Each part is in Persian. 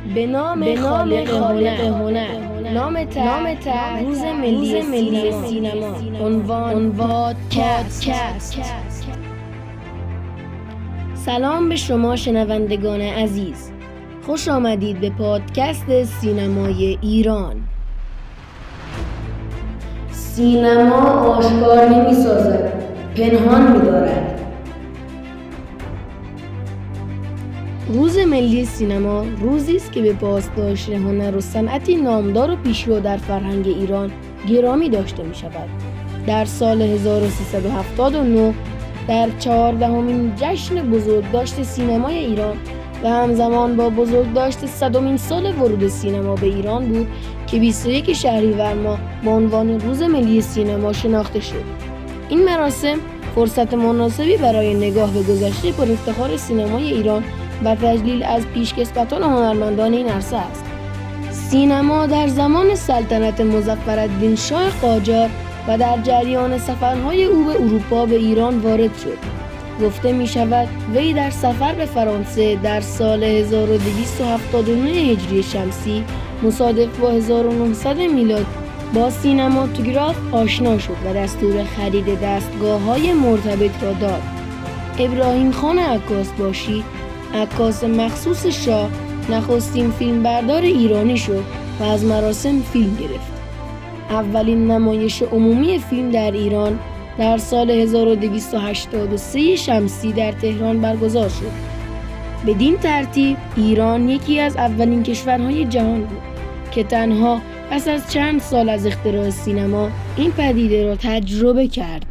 به نام خالق هنر. نام تحت روز ملی سینما. عنوان پادکست. سلام به شما شنوندگان عزیز، خوش آمدید به پادکست سینمای ایران. سینما آشکار نمی سازد، پنهان می دارد. روز ملی سینما روزی است که به پاسداشت هنر و صنعتی نامدار و پیشرو در فرهنگ ایران گرامی داشته می شود. در سال 1379 در 14مین جشن بزرگداشت سینمای ایران و همزمان با بزرگداشت 100مین سال ورود سینما به ایران بود که 21 شهریور ماه با عنوان روز ملی سینما شناخته شد. این مراسم فرصت مناسبی برای نگاه به گذشته پر افتخار سینمای ایران و تجلیل از پیشکسوتان هنرمندان این عرصه است. سینما در زمان سلطنت مظفرالدین شاه قاجار و در جریان سفرهای او به اروپا به ایران وارد شد. گفته می شود وی در سفر به فرانسه در سال 1279 هجری شمسی مصادف با 1900 میلاد با سینماتوگراف آشنا شد و دستور خرید دستگاه‌های مرتبط را داد. ابراهیم خان عکاسباشی، عکاس مخصوص شاه، نخستین فیلمبردار ایرانی شد و از مراسم فیلم گرفت. اولین نمایش عمومی فیلم در ایران در سال 1283 شمسی در تهران برگزار شد. بدین ترتیب ایران یکی از اولین کشورهای جهان بود که تنها پس از چند سال از اختراع سینما این پدیده را تجربه کرد.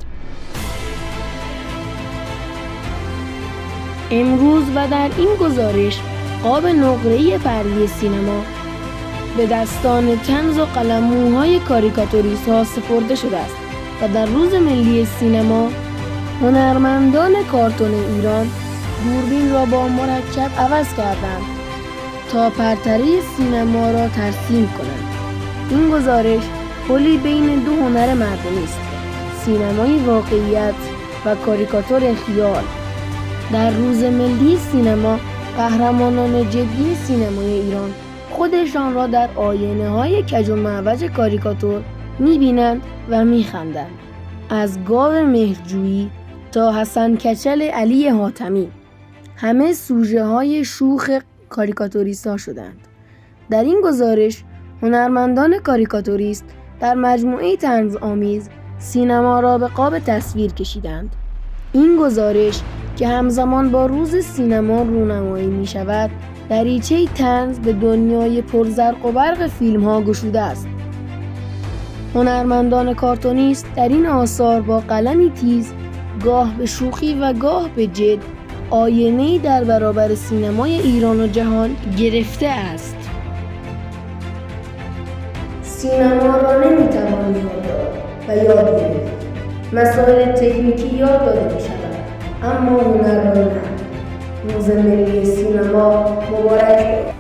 امروز و در این گزارش قاب نقره‌ای پرده سینما به دستان طنز و قلمموهای کاریکاتوریست‌ها سپرده شده است و در روز ملی سینما هنرمندان کارتون ایران دوربین را با مرکب عوض کردند تا پرتره سینما را ترسیم کنند. این گزارش پلی بین دو هنر مردمی است: سینمای واقعیت و کاریکاتور خیال. در روز ملی سینما قهرمانان جدی سینمای ایران خودشان را در آینه‌های کج و معوج کاریکاتور می‌بینند و می‌خندند. از گاو مهرجویی تا حسن کچل علی حاتمی همه سوژه‌های شوخ کاریکاتوریست‌ها شدند. در این گزارش هنرمندان کاریکاتوریست در مجموعه طنزآمیز سینما را به قاب تصویر کشیدند. این گزارش که همزمان با روز سینما رونمایی می شود، دریچه طنز به دنیای پرزرق و برق فیلم ها گشوده است. هنرمندان کارتونیست در این آثار با قلمی تیز، گاه به شوخی و گاه به جد، آینه‌ای در برابر سینمای ایران و جهان گرفته است. سینما را نمیتوان یاد داد و یاد گرفت. مسائل تکنیکی یاد داده می شود، اما هنر را نه. روز ملی سینما مبارک باد.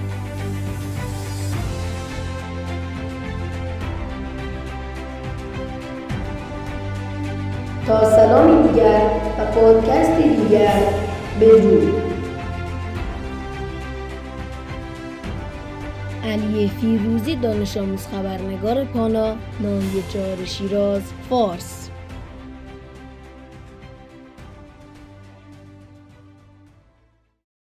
تا سلامی دیگر و پادکست دیگر، بدرود. علی فیروزی، دانش آموز، خبرنگار پانا، ناحیه 4 شیراز، فارس.